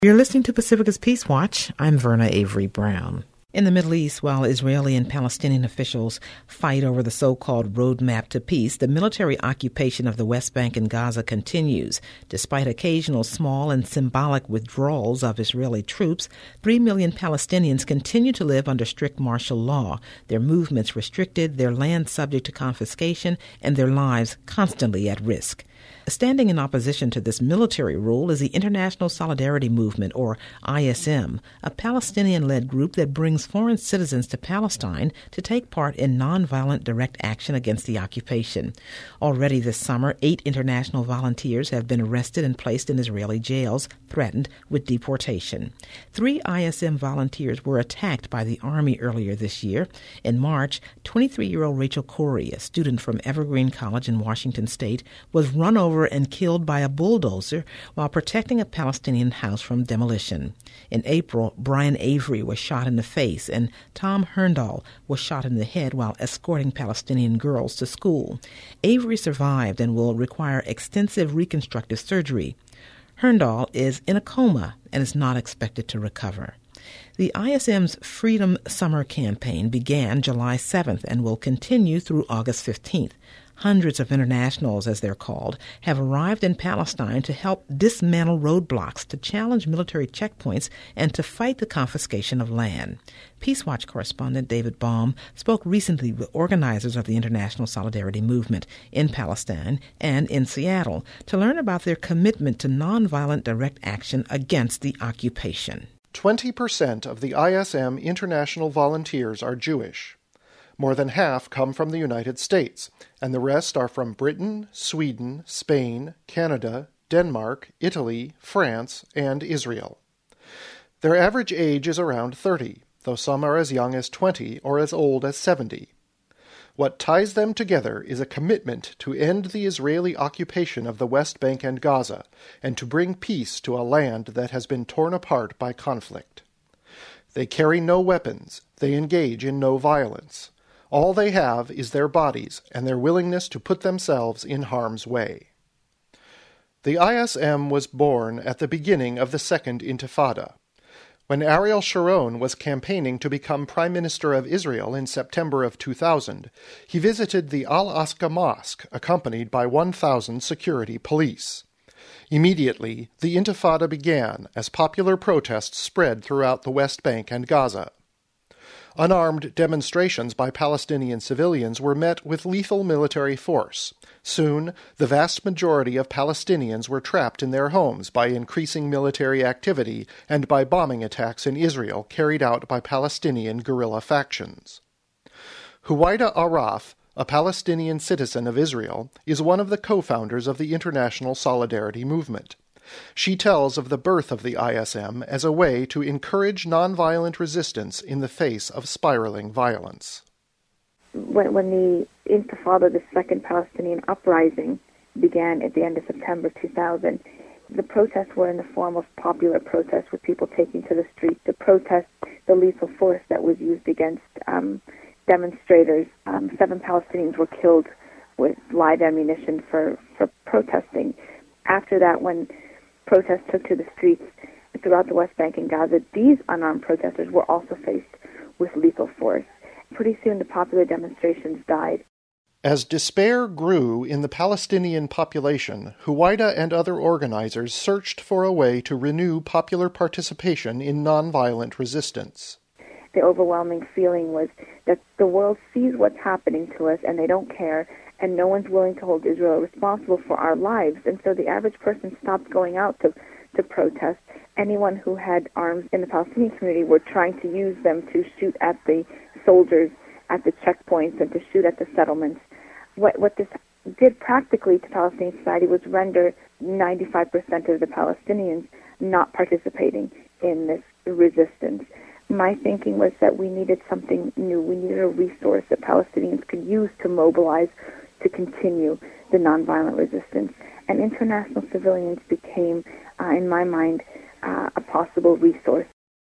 You're listening to Pacifica's Peace Watch. I'm Verna Avery Brown. In the Middle East, while Israeli and Palestinian officials fight over the so-called roadmap to peace, the military occupation of the West Bank and Gaza continues. Despite occasional small and symbolic withdrawals of Israeli troops, 3 million Palestinians continue to live under strict martial law, their movements restricted, their land subject to confiscation, and their lives constantly at risk. Standing in opposition to this military rule is the International Solidarity Movement, or ISM, a Palestinian-led group that brings foreign citizens to Palestine to take part in nonviolent direct action against the occupation. Already this summer, 8 international volunteers have been arrested and placed in Israeli jails, threatened with deportation. 3 ISM volunteers were attacked by the army earlier this year. In March, 23-year-old Rachel Corey, a student from Evergreen College in Washington State, was run over and killed by a bulldozer while protecting a Palestinian house from demolition. In April, Brian Avery was shot in the face and Tom Herndal was shot in the head while escorting Palestinian girls to school. Avery survived and will require extensive reconstructive surgery. Herndal is in a coma and is not expected to recover. The ISM's Freedom Summer campaign began July 7th and will continue through August 15th. Hundreds of internationals, as they're called, have arrived in Palestine to help dismantle roadblocks, to challenge military checkpoints, and to fight the confiscation of land. Peace Watch correspondent David Baum spoke recently with organizers of the International Solidarity Movement in Palestine and in Seattle to learn about their commitment to nonviolent direct action against the occupation. 20% of the ISM international volunteers are Jewish. More than half come from the United States, and the rest are from Britain, Sweden, Spain, Canada, Denmark, Italy, France, and Israel. Their average age is around 30, though some are as young as 20 or as old as 70. What ties them together is a commitment to end the Israeli occupation of the West Bank and Gaza, and to bring peace to a land that has been torn apart by conflict. They carry no weapons, they engage in no violence. All they have is their bodies and their willingness to put themselves in harm's way. The ISM was born at the beginning of the Second Intifada. When Ariel Sharon was campaigning to become Prime Minister of Israel in September of 2000, he visited the Al-Aqsa Mosque accompanied by 1,000 security police. Immediately, the Intifada began as popular protests spread throughout the West Bank and Gaza. Unarmed demonstrations by Palestinian civilians were met with lethal military force. Soon, the vast majority of Palestinians were trapped in their homes by increasing military activity and by bombing attacks in Israel carried out by Palestinian guerrilla factions. Huwaida Araf, a Palestinian citizen of Israel, is one of the co-founders of the International Solidarity Movement. She tells of the birth of the ISM as a way to encourage nonviolent resistance in the face of spiraling violence. When the Intifada, the second Palestinian uprising, began at the end of September 2000, the protests were in the form of popular protests with people taking to the streets to protest the lethal force that was used against demonstrators. 7 Palestinians were killed with live ammunition for protesting. After that, when protests took to the streets throughout the West Bank and Gaza, these unarmed protesters were also faced with lethal force. Pretty soon the popular demonstrations died. As despair grew in the Palestinian population, Huwaida and other organizers searched for a way to renew popular participation in nonviolent resistance. The overwhelming feeling was that the world sees what's happening to us and they don't care, and no one's willing to hold Israel responsible for our lives. And so the average person stopped going out to protest. Anyone who had arms in the Palestinian community were trying to use them to shoot at the soldiers at the checkpoints and to shoot at the settlements. What this did practically to Palestinian society was render 95% of the Palestinians not participating in this resistance. My thinking was that we needed something new. We needed a resource that Palestinians could use to mobilize to continue the nonviolent resistance. And international civilians became, in my mind, a possible resource.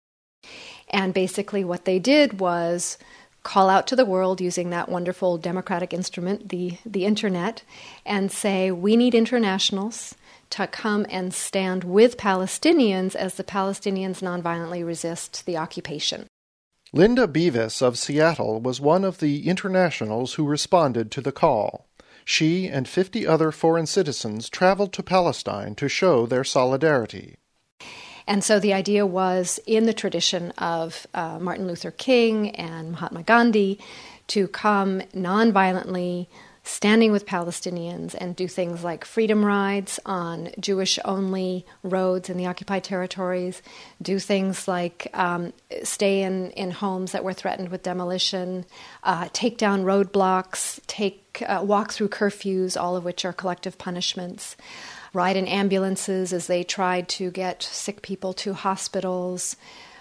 And basically what they did was call out to the world using that wonderful democratic instrument, the internet, and say, we need internationals to come and stand with Palestinians as the Palestinians nonviolently resist the occupation. Linda Beavis of Seattle was one of the internationals who responded to the call. She and 50 other foreign citizens traveled to Palestine to show their solidarity. And so the idea was, in the tradition of Martin Luther King and Mahatma Gandhi, to come nonviolently, standing with Palestinians, and do things like freedom rides on Jewish-only roads in the occupied territories, do things like stay in homes that were threatened with demolition, take down roadblocks, walk through curfews, all of which are collective punishments, ride in ambulances as they tried to get sick people to hospitals,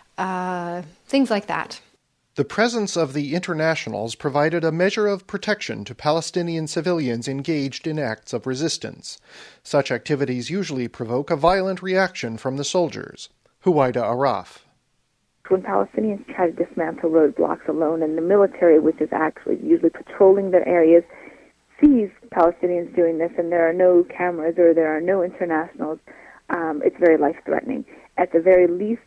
things like that. The presence of the internationals provided a measure of protection to Palestinian civilians engaged in acts of resistance. Such activities usually provoke a violent reaction from the soldiers. Huwaida Araf. When Palestinians try to dismantle roadblocks alone, and the military, which is actually usually patrolling their areas, sees Palestinians doing this, and there are no cameras or there are no internationals, it's very life-threatening. At the very least,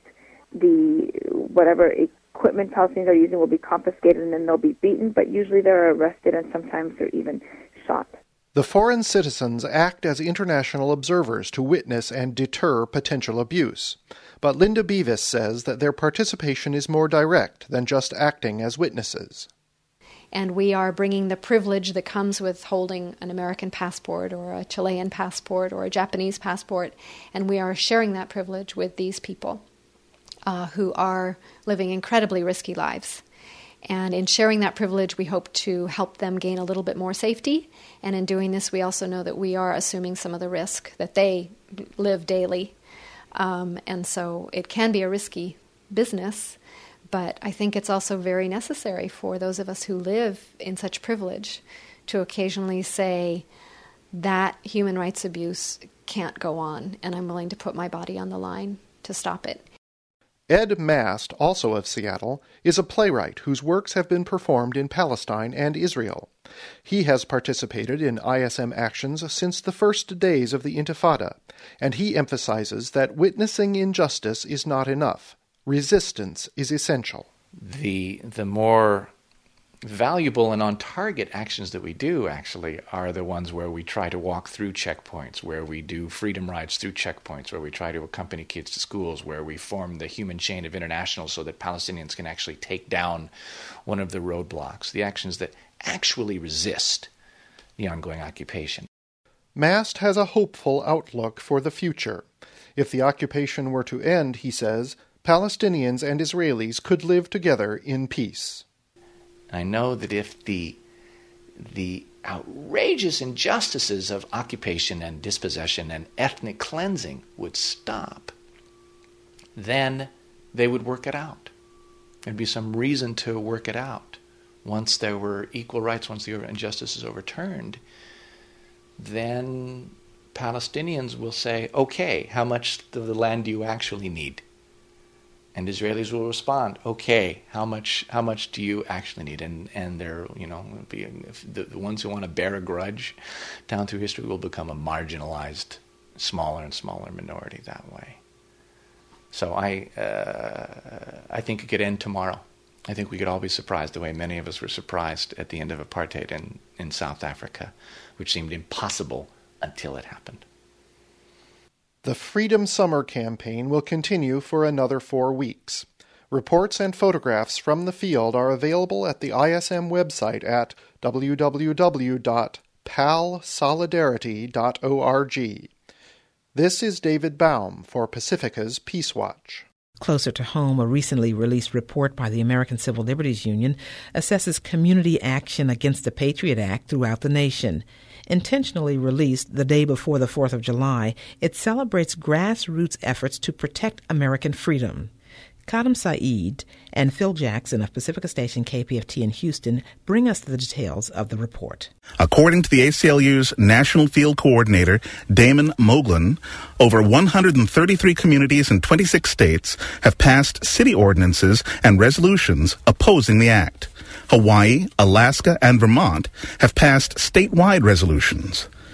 whatever equipment Palestinians are using will be confiscated and then they'll be beaten, but usually they're arrested and sometimes they're even shot. The foreign citizens act as international observers to witness and deter potential abuse. But Linda Beavis says that their participation is more direct than just acting as witnesses. And we are bringing the privilege that comes with holding an American passport or a Chilean passport or a Japanese passport, and we are sharing that privilege with these people who are living incredibly risky lives. And in sharing that privilege, we hope to help them gain a little bit more safety. And in doing this, we also know that we are assuming some of the risk that they live daily. And so it can be a risky business, but I think it's also very necessary for those of us who live in such privilege to occasionally say that human rights abuse can't go on, and I'm willing to put my body on the line to stop it. Ed Mast, also of Seattle, is a playwright whose works have been performed in Palestine and Israel. He has participated in ISM actions since the first days of the Intifada, and he emphasizes that witnessing injustice is not enough. Resistance is essential. The more valuable and on-target actions that we do actually are the ones where we try to walk through checkpoints, where we do freedom rides through checkpoints, where we try to accompany kids to schools, where we form the human chain of internationals so that Palestinians can actually take down one of the roadblocks, the actions that actually resist the ongoing occupation. Mast has a hopeful outlook for the future. If the occupation were to end, he says, Palestinians and Israelis could live together in peace. I know that if the outrageous injustices of occupation and dispossession and ethnic cleansing would stop, then they would work it out. There'd be some reason to work it out. Once there were equal rights, once the injustice is overturned, then Palestinians will say, okay, how much of the land do you actually need? And Israelis will respond, okay, how much do you actually need? And they're, be the ones who want to bear a grudge down through history will become a marginalized, smaller and smaller minority that way. So I think it could end tomorrow. I think we could all be surprised the way many of us were surprised at the end of apartheid in South Africa, which seemed impossible until it happened. The Freedom Summer campaign will continue for another 4 weeks. Reports and photographs from the field are available at the ISM website at www.palsolidarity.org. This is David Baum for Pacifica's Peace Watch. Closer to home, a recently released report by the American Civil Liberties Union assesses community action against the Patriot Act throughout the nation. Intentionally released the day before the 4th of July, it celebrates grassroots efforts to protect American freedom. Kadam Saeed and Phil Jackson of Pacifica Station KPFT in Houston bring us the details of the report. According to the ACLU's National Field Coordinator, Damon Moglen, over 133 communities in 26 states have passed city ordinances and resolutions opposing the act. Hawaii, Alaska, and Vermont have passed statewide resolutions.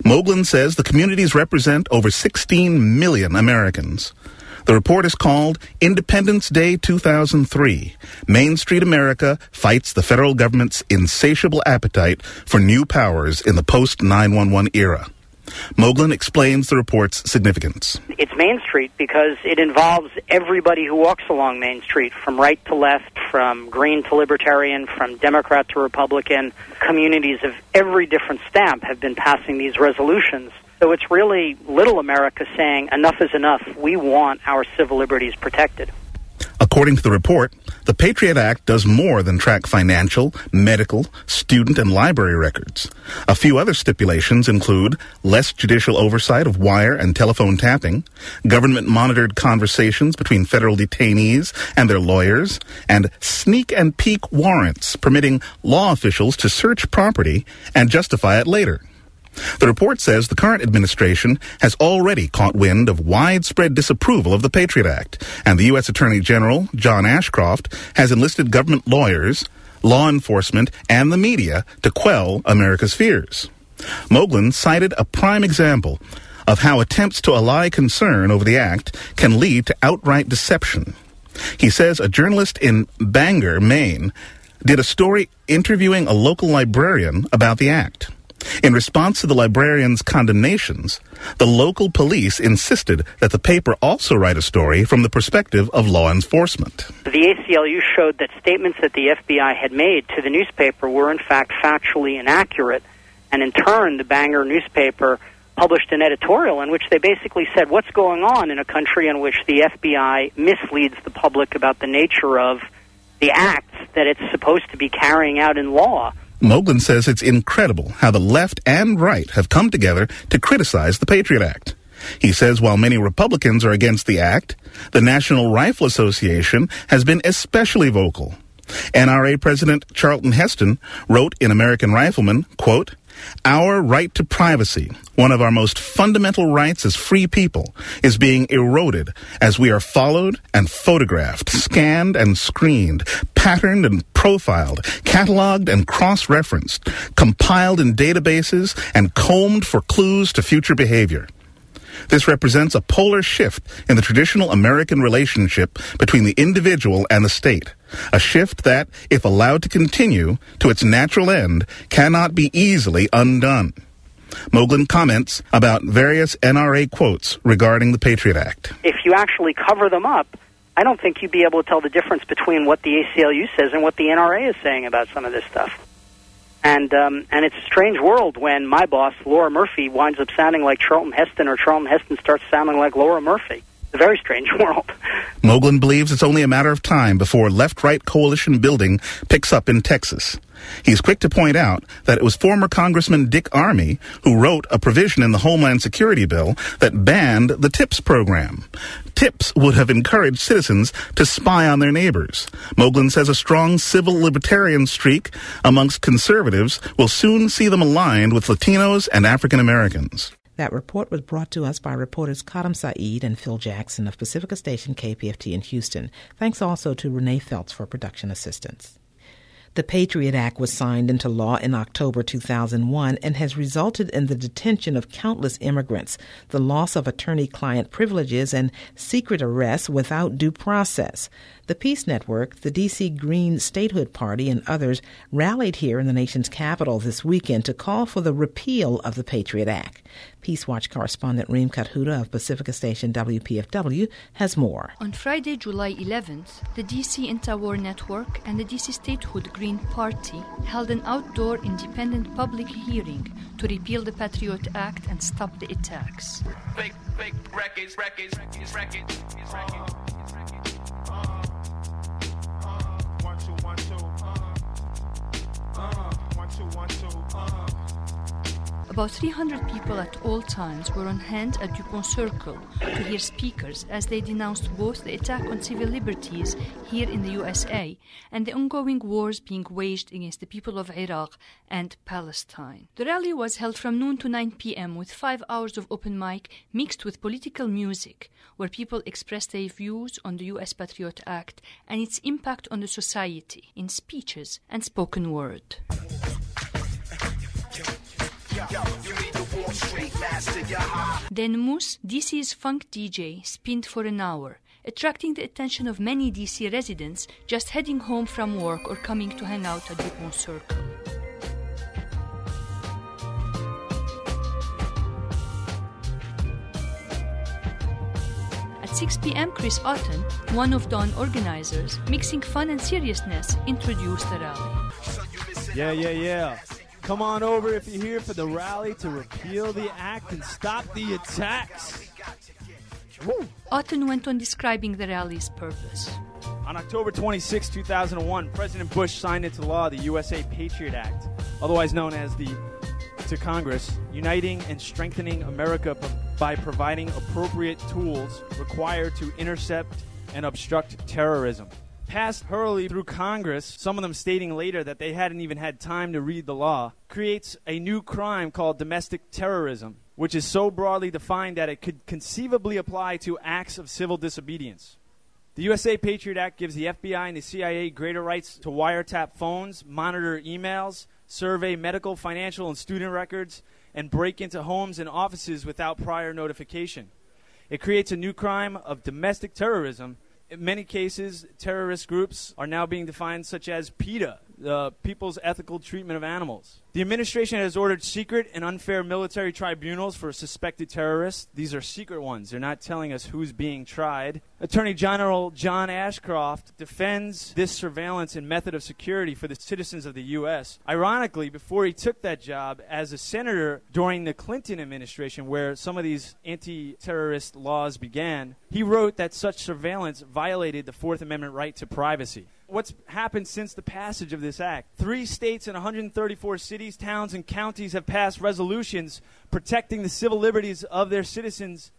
Moglen says the communities represent over 16 million Americans. The report is called Independence Day 2003. Main Street America fights the federal government's insatiable appetite for new powers in the post-9/11 era. Moglen explains the report's significance. It's Main Street because it involves everybody who walks along Main Street, from right to left, from green to libertarian, from Democrat to Republican. Communities of every different stamp have been passing these resolutions. So it's really Little America saying, enough is enough. We want our civil liberties protected. According to the report, the Patriot Act does more than track financial, medical, student, and library records. A few other stipulations include less judicial oversight of wire and telephone tapping, government-monitored conversations between federal detainees and their lawyers, and sneak and peek warrants permitting law officials to search property and justify it later. The report says the current administration has already caught wind of widespread disapproval of the Patriot Act, and the U.S. Attorney General, John Ashcroft, has enlisted government lawyers, law enforcement, and the media to quell America's fears. Moglen cited a prime example of how attempts to allay concern over the act can lead to outright deception. He says a journalist in Bangor, Maine, did a story interviewing a local librarian about the act. In response to the librarian's condemnations, the local police insisted that the paper also write a story from the perspective of law enforcement. The ACLU showed that statements that the FBI had made to the newspaper were in fact factually inaccurate, and in turn the Bangor newspaper published an editorial in which they basically said what's going on in a country in which the FBI misleads the public about the nature of the acts that it's supposed to be carrying out in law. Moglen says it's incredible how the left and right have come together to criticize the Patriot Act. He says while many Republicans are against the act, the National Rifle Association has been especially vocal. NRA President Charlton Heston wrote in American Rifleman, quote, "Our right to privacy, one of our most fundamental rights as free people, is being eroded as we are followed and photographed, scanned and screened, patterned and profiled, cataloged and cross-referenced, compiled in databases, and combed for clues to future behavior. This represents a polar shift in the traditional American relationship between the individual and the state, a shift that, if allowed to continue to its natural end, cannot be easily undone." Moglen comments about various NRA quotes regarding the Patriot Act. If you actually cover them up, I don't think you'd be able to tell the difference between what the ACLU says and what the NRA is saying about some of this stuff. And it's a strange world when my boss, Laura Murphy, winds up sounding like Charlton Heston, or Charlton Heston starts sounding like Laura Murphy. It's a very strange world. Moglen believes it's only a matter of time before left-right coalition building picks up in Texas. He's quick to point out that it was former Congressman Dick Armey who wrote a provision in the Homeland Security bill that banned the TIPS program. TIPS would have encouraged citizens to spy on their neighbors. Moglen says a strong civil libertarian streak amongst conservatives will soon see them aligned with Latinos and African Americans. That report was brought to us by reporters Kadam Saeed and Phil Jackson of Pacifica Station KPFT in Houston. Thanks also to Renee Feltz for production assistance. The Patriot Act was signed into law in October 2001 and has resulted in the detention of countless immigrants, the loss of attorney-client privileges, and secret arrests without due process. The Peace Network, the D.C. Green Statehood Party, and others rallied here in the nation's capital this weekend to call for the repeal of the Patriot Act. Peace Watch correspondent Reem Kathuda of Pacifica Station WPFW has more. On Friday, July 11th, the D.C. Interwar Network and the D.C. Statehood Green Party held an outdoor independent public hearing to repeal the Patriot Act and stop the attacks. Fake records. About 300 people at all times were on hand at Dupont Circle to hear speakers as they denounced both the attack on civil liberties here in the USA and the ongoing wars being waged against the people of Iraq and Palestine. The rally was held from noon to 9 p.m. with 5 hours of open mic mixed with political music, where people expressed their views on the U.S. Patriot Act and its impact on the society in speeches and spoken word. Yo, you need to Then Moose, DC's funk DJ, spinned for an hour, attracting the attention of many DC residents just heading home from work or coming to hang out at Dupont Circle. At 6 p.m., Chris Otten, one of Dawn organizers, mixing fun and seriousness, introduced the rally. Yeah. Come on over if you're here for the rally to repeal the act and stop the attacks. Woo. Otten went on describing the rally's purpose. On October 26, 2001, President Bush signed into law the USA Patriot Act, otherwise known as to Congress, uniting and strengthening America by providing appropriate tools required to intercept and obstruct terrorism. Passed hurriedly through Congress, some of them stating later that they hadn't even had time to read the law, creates a new crime called domestic terrorism, which is so broadly defined that it could conceivably apply to acts of civil disobedience. The USA Patriot Act gives the FBI and the CIA greater rights to wiretap phones, monitor emails, survey medical, financial, and student records, and break into homes and offices without prior notification. It creates a new crime of domestic terrorism. In many cases, terrorist groups are now being defined such as PETA, the People's Ethical Treatment of Animals. The administration has ordered secret and unfair military tribunals for suspected terrorists. These are secret ones. They're not telling us who's being tried. Attorney General John Ashcroft defends this surveillance and method of security for the citizens of the U.S. Ironically, before he took that job as a senator during the Clinton administration, where some of these anti-terrorist laws began, he wrote that such surveillance violated the Fourth Amendment right to privacy. What's happened since the passage of this act? 3 states and 134 cities, towns, and counties have passed resolutions protecting the civil liberties of their citizens,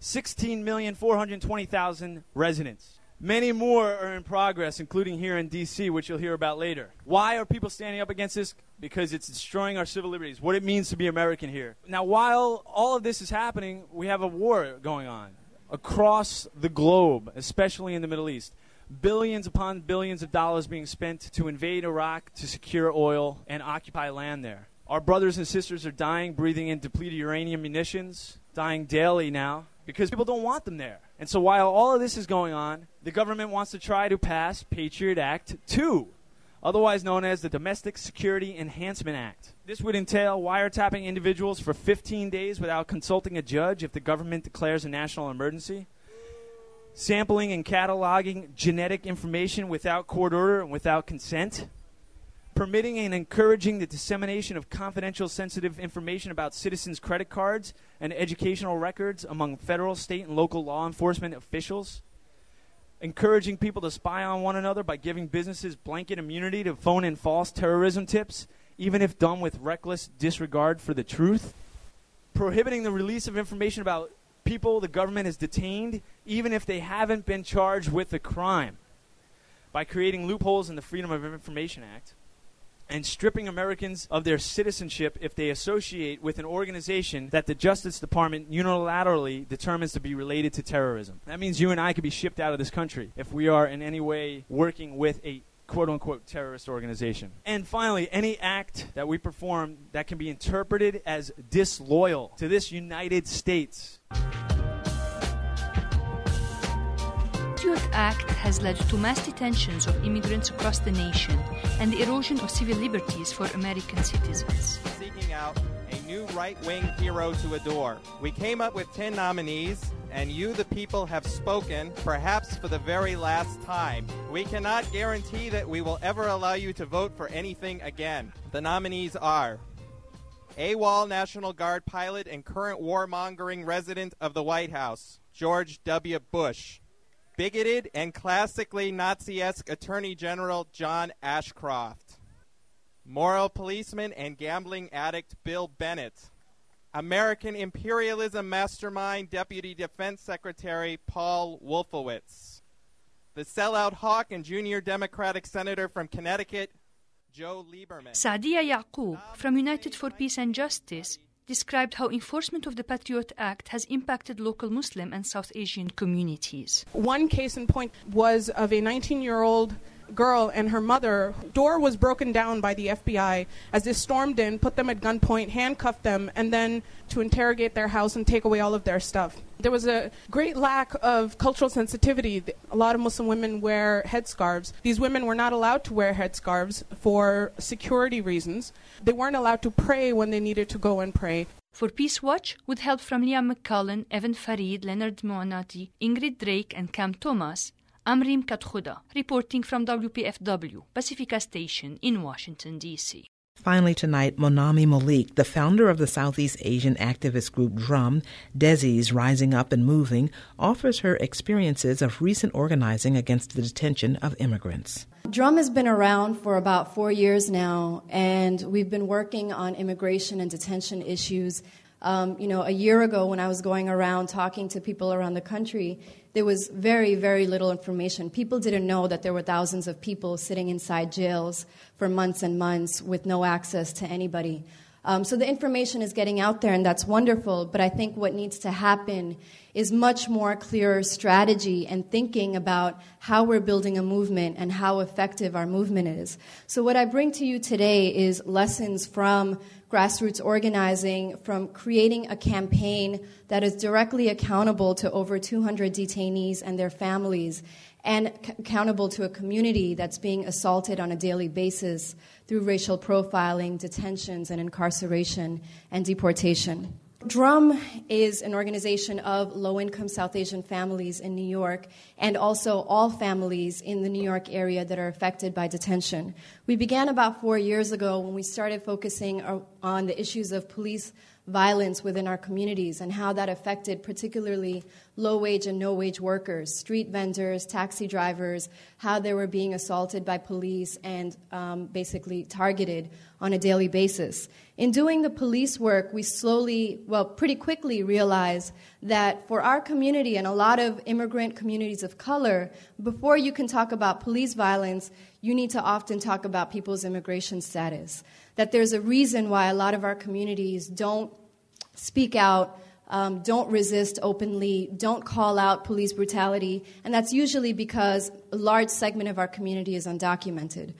16,420,000 residents. Many more are in progress, including here in D.C., which you'll hear about later. Why are people standing up against this? Because it's destroying our civil liberties, what it means to be American here. Now, while all of this is happening, we have a war going on across the globe, especially in the Middle East. Billions upon billions of dollars being spent to invade Iraq, to secure oil, and occupy land there. Our brothers and sisters are dying, breathing in depleted uranium munitions, dying daily now, because people don't want them there. And so while all of this is going on, the government wants to try to pass Patriot Act 2, otherwise known as the Domestic Security Enhancement Act. This would entail wiretapping individuals for 15 days without consulting a judge if the government declares a national emergency, sampling and cataloging genetic information without court order and without consent, permitting and encouraging the dissemination of confidential sensitive information about citizens' credit cards and educational records among federal, state, and local law enforcement officials, encouraging people to spy on one another by giving businesses blanket immunity to phone in false terrorism tips, even if done with reckless disregard for the truth, prohibiting the release of information about people the government has detained, even if they haven't been charged with the crime, by creating loopholes in the Freedom of Information Act, and stripping Americans of their citizenship if they associate with an organization that the Justice Department unilaterally determines to be related to terrorism. That means you and I could be shipped out of this country if we are in any way working with a quote-unquote terrorist organization. And finally, any act that we perform that can be interpreted as disloyal to this United States. The Patriot Act has led to mass detentions of immigrants across the nation and the erosion of civil liberties for American citizens. Seeking out a new right-wing hero to adore. We came up with 10 nominees, and you, the people, have spoken, perhaps for the very last time. We cannot guarantee that we will ever allow you to vote for anything again. The nominees are AWOL National Guard pilot and current warmongering resident of the White House, George W. Bush. Bigoted and classically Nazi-esque Attorney General John Ashcroft. Moral policeman and gambling addict Bill Bennett. American imperialism mastermind Deputy Defense Secretary Paul Wolfowitz. The sellout hawk and junior Democratic senator from Connecticut, Joe Lieberman. Saadia Yaqub from United for Peace and Justice described how enforcement of the Patriot Act has impacted local Muslim and South Asian communities. One case in point was of a 19-year-old girl and her mother. Door was broken down by the FBI as they stormed in, put them at gunpoint, handcuffed them, and then to interrogate their house and take away all of their stuff. There was a great lack of cultural sensitivity. A lot of Muslim women wear headscarves. These women were not allowed to wear headscarves for security reasons. They weren't allowed to pray when they needed to go and pray. For Peace Watch, with help from Liam McCullen, Evan Farid, Leonard Moanati, Ingrid Drake, and Cam Thomas, I'm Reem Katkhuda, reporting from WPFW, Pacifica Station in Washington, D.C. Finally tonight, Monami Malik, the founder of the Southeast Asian activist group DRUM, Desi's Rising Up and Moving, offers her experiences of recent organizing against the detention of immigrants. DRUM has been around for about 4 years now, and we've been working on immigration and detention issues. A year ago when I was going around talking to people around the country, there was very, very little information. People didn't know that there were thousands of people sitting inside jails for months and months with no access to anybody. So the information is getting out there, and that's wonderful, but I think what needs to happen is much more clearer strategy and thinking about how we're building a movement and how effective our movement is. So what I bring to you today is lessons from grassroots organizing, from creating a campaign that is directly accountable to over 200 detainees and their families, and accountable to a community that's being assaulted on a daily basis through racial profiling, detentions, and incarceration and deportation. DRUM is an organization of low-income South Asian families in New York and also all families in the New York area that are affected by detention. We began about 4 years ago when we started focusing on the issues of police violence within our communities and how that affected particularly low-wage and no-wage workers, street vendors, taxi drivers, how they were being assaulted by police and basically targeted on a daily basis. In doing the police work, we pretty quickly realized that for our community and a lot of immigrant communities of color, before you can talk about police violence, you need to often talk about people's immigration status. That there's a reason why a lot of our communities don't speak out, don't resist openly, don't call out police brutality, and that's usually because a large segment of our community is undocumented.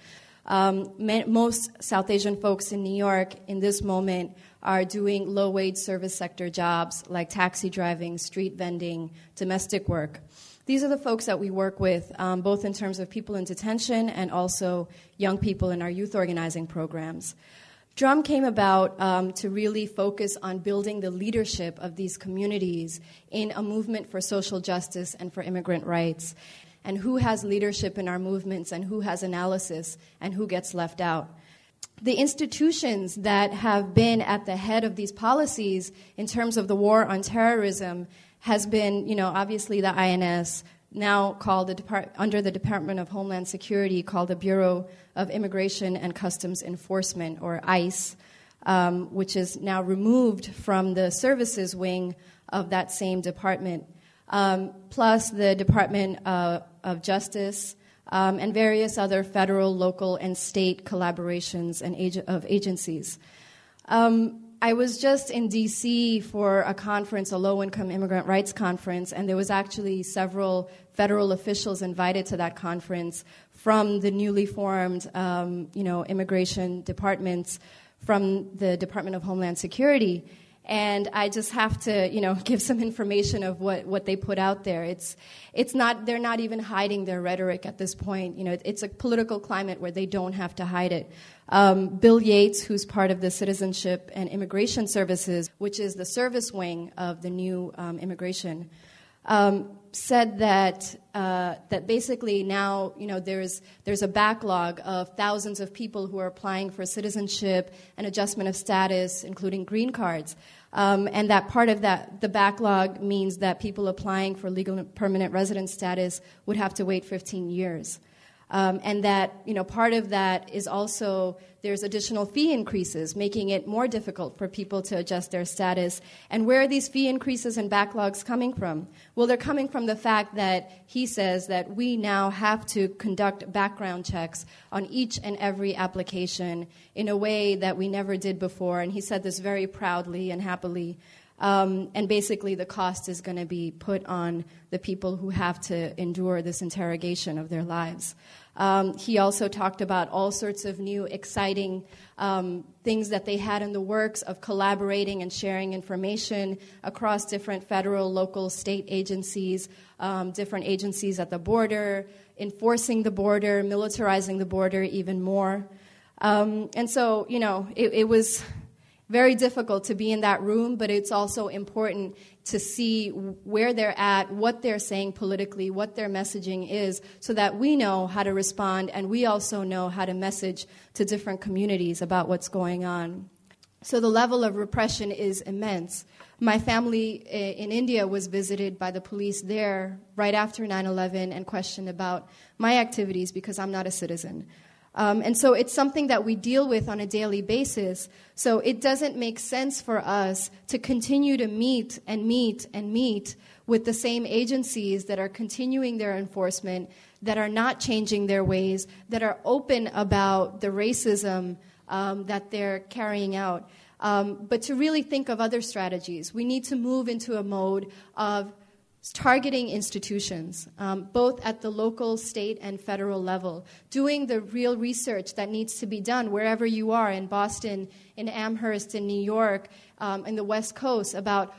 Most South Asian folks in New York in this moment are doing low-wage service sector jobs like taxi driving, street vending, domestic work. These are the folks that we work with, both in terms of people in detention and also young people in our youth organizing programs. DRUM came about to really focus on building the leadership of these communities in a movement for social justice and for immigrant rights, and who has leadership in our movements and who has analysis and who gets left out. The institutions that have been at the head of these policies in terms of the war on terrorism has been, obviously the INS, now called under the Department of Homeland Security, called the Bureau of Immigration and Customs Enforcement, or ICE, which is now removed from the services wing of that same department, plus the Department of Justice, and various other federal, local, and state collaborations and of agencies. I was just in D.C. for a conference, a low-income immigrant rights conference, and there was actually several federal officials invited to that conference from the newly formed, immigration departments from the Department of Homeland Security. And I just have to, give some information of what they put out there. They're not even hiding their rhetoric at this point. It's a political climate where they don't have to hide it. Bill Yates, who's part of the Citizenship and Immigration Services, which is the service wing of the new immigration, said that basically now there's a backlog of thousands of people who are applying for citizenship and adjustment of status, including green cards, and that part of the backlog means that people applying for legal and permanent resident status would have to wait 15 years. And that, part of that is also there's additional fee increases, making it more difficult for people to adjust their status. And where are these fee increases and backlogs coming from? Well, they're coming from the fact that he says that we now have to conduct background checks on each and every application in a way that we never did before. And he said this very proudly and happily. And basically the cost is going to be put on the people who have to endure this interrogation of their lives. He also talked about all sorts of new, exciting things that they had in the works of collaborating and sharing information across different federal, local, state agencies, different agencies at the border, enforcing the border, militarizing the border even more. And so, it was very difficult to be in that room, but it's also important to see where they're at, what they're saying politically, what their messaging is, so that we know how to respond, and we also know how to message to different communities about what's going on. So the level of repression is immense. My family in India was visited by the police there right after 9/11 and questioned about my activities because I'm not a citizen. And so it's something that we deal with on a daily basis. So it doesn't make sense for us to continue to meet with the same agencies that are continuing their enforcement, that are not changing their ways, that are open about the racism that they're carrying out. But to really think of other strategies. We need to move into a mode of targeting institutions, both at the local, state, and federal level, doing the real research that needs to be done wherever you are, in Boston, in Amherst, in New York, in the West Coast, about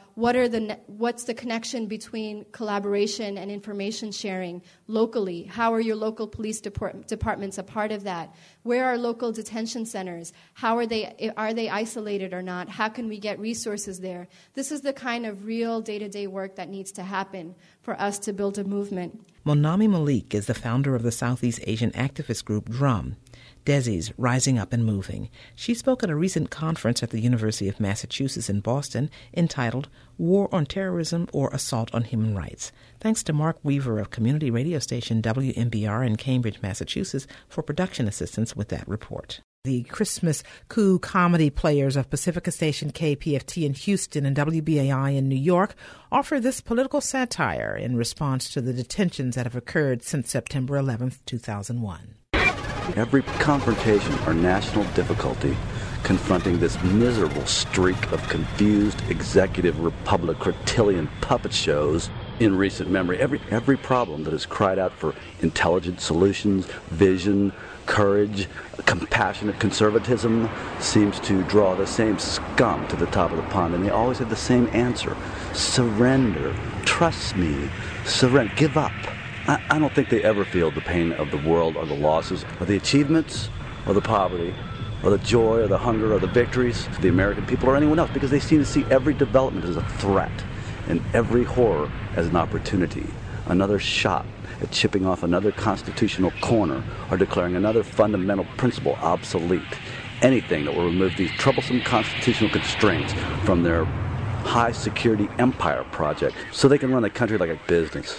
what's the connection between collaboration and information sharing locally? How are your local police departments a part of that? Where are local detention centers? Are they isolated or not? How can we get resources there? This is the kind of real day-to-day work that needs to happen for us to build a movement. Monami Malik is the founder of the Southeast Asian activist group DRUM, Desi's Rising Up and Moving. She spoke at a recent conference at the University of Massachusetts in Boston entitled War on Terrorism or Assault on Human Rights. Thanks to Mark Weaver of community radio station WMBR in Cambridge, Massachusetts, for production assistance with that report. The Christmas Coup comedy players of Pacifica Station KPFT in Houston and WBAI in New York offer this political satire in response to the detentions that have occurred since September 11, 2001. Every confrontation or national difficulty confronting this miserable streak of confused executive republic cotillion puppet shows in recent memory, every problem that has cried out for intelligent solutions, vision, courage, compassionate conservatism seems to draw the same scum to the top of the pond, and they always have the same answer: surrender, trust me, surrender, give up. I don't think they ever feel the pain of the world or the losses or the achievements or the poverty or the joy or the hunger or the victories of the American people or anyone else, because they seem to see every development as a threat and every horror as an opportunity, another shot at chipping off another constitutional corner or declaring another fundamental principle obsolete. Anything that will remove these troublesome constitutional constraints from their high-security empire project so they can run the country like a business.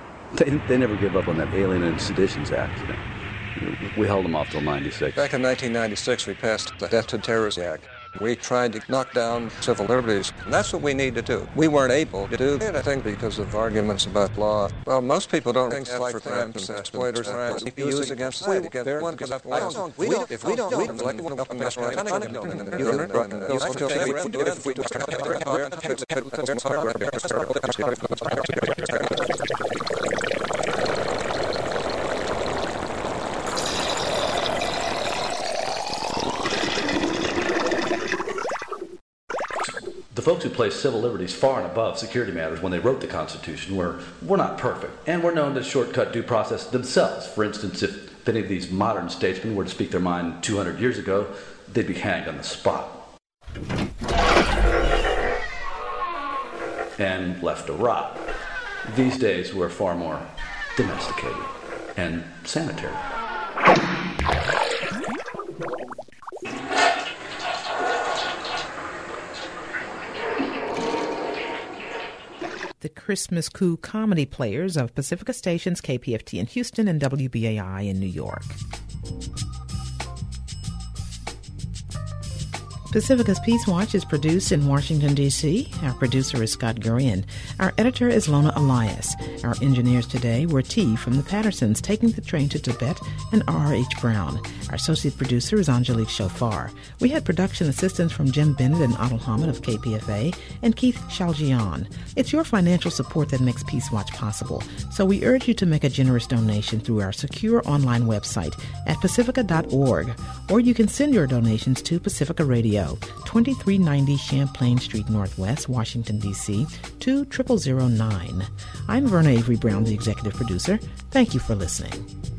They never give up on that Alien and Seditions Act. We held them off till 96. Back in 1996, we passed the Death to Terrorism Act. We tried to knock down civil liberties, and that's what we need to do. We weren't able to do it, I think, because of arguments about law. Well, most people don't think like crimes, exploiters, if you use against them, they're one because if we don't do it, like up and The folks who placed civil liberties far and above security matters when they wrote the Constitution were not perfect, and were known to shortcut due process themselves. For instance, if any of these modern statesmen were to speak their mind 200 years ago, they'd be hanged on the spot and left to rot. These days we're far more domesticated and sanitary. The Christmas Coup comedy players of Pacifica Stations KPFT in Houston and WBAI in New York. Pacifica's Peace Watch is produced in Washington, D.C. Our producer is Scott Gurian. Our editor is Lona Elias. Our engineers today were T. from the Pattersons, Taking the Train to Tibet, and R.H. Brown. Our associate producer is Angelique Chauffard. We had production assistance from Jim Bennett and Adel Hamid of KPFA and Keith Shaljian. It's your financial support that makes Peace Watch possible, so we urge you to make a generous donation through our secure online website at pacifica.org, or you can send your donations to Pacifica Radio, 2390 Champlain Street Northwest, Washington, D.C., 20009. I'm Verna Avery Brown, the executive producer. Thank you for listening.